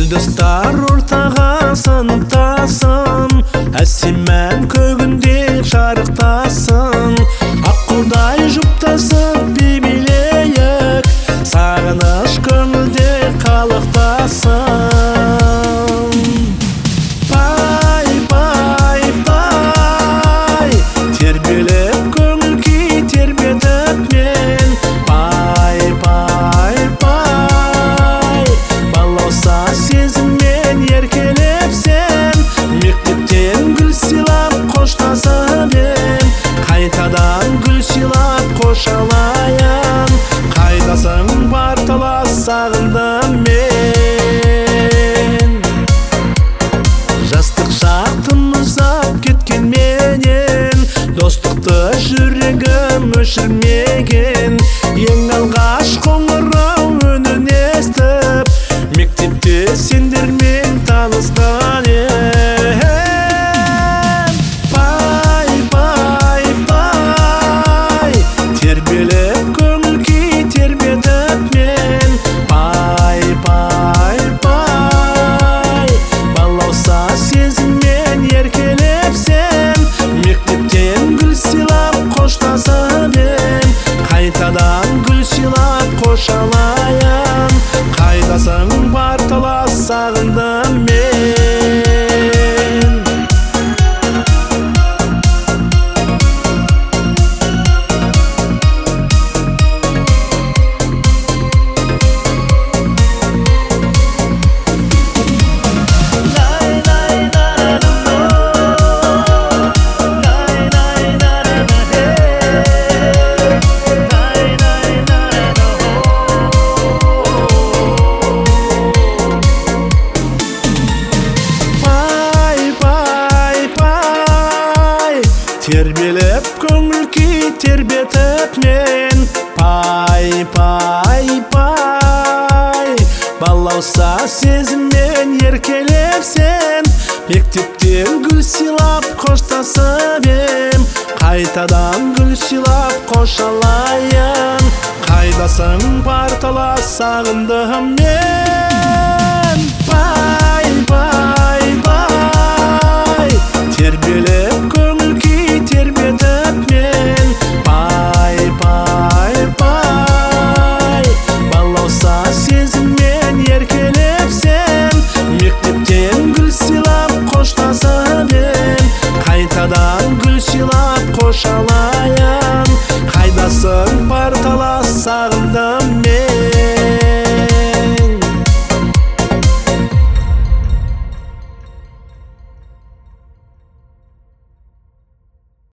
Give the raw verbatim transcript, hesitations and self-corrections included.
Жұлдыздар ортаға сыныптасын, әсемән көгінде жарықтасын. Аққудай жұптасын бейбелейік, сағыныш көңілде қалықтасын. Пай, пай, пай, тербеліп көңіл күй тербетіп мен. Пай, пай, пай, балауса сезіммен еркелеп сен. Мектептен гүл сыйлап қоштасып ем, қайтадан гүл сыйлап қош алайын. Қайдасың бар талас сағындым мен. Жастық шақтым ұзап кеткенменен, достықты жүрегім өшірмеген. Ең алғаш қоңырау үнін естіп, мектепте сендермен танысқан ем. Пай, пай, пай, тербеліп көңіл күй тербетіп мен. Пай, пай, пай, балауса сезіммен еркелеп сен. Мектептен гүл сыйлап қоштасып ем, қайтадан гүл сыйлап қош алайын. Қайдасың бар талас сағындым мен. Тербеліп көңіл күй тербетіп мен. Пай, пай, пай, балауса сезіммен еркелеп сен. Мектептен гүл сыйлап қоштасып ем, қайтадан гүл сыйлап қош алайын. Қайдасың бар талас сағындым мен. Пай, пай, пай, тербеліп көңіл күй тербетіп мен. Пай, пай, пай, балауса сезіммен еркелеп сен. Мектептен гүл сыйлап қоштасып ем, қайтадан гүл сыйлап қош алайын.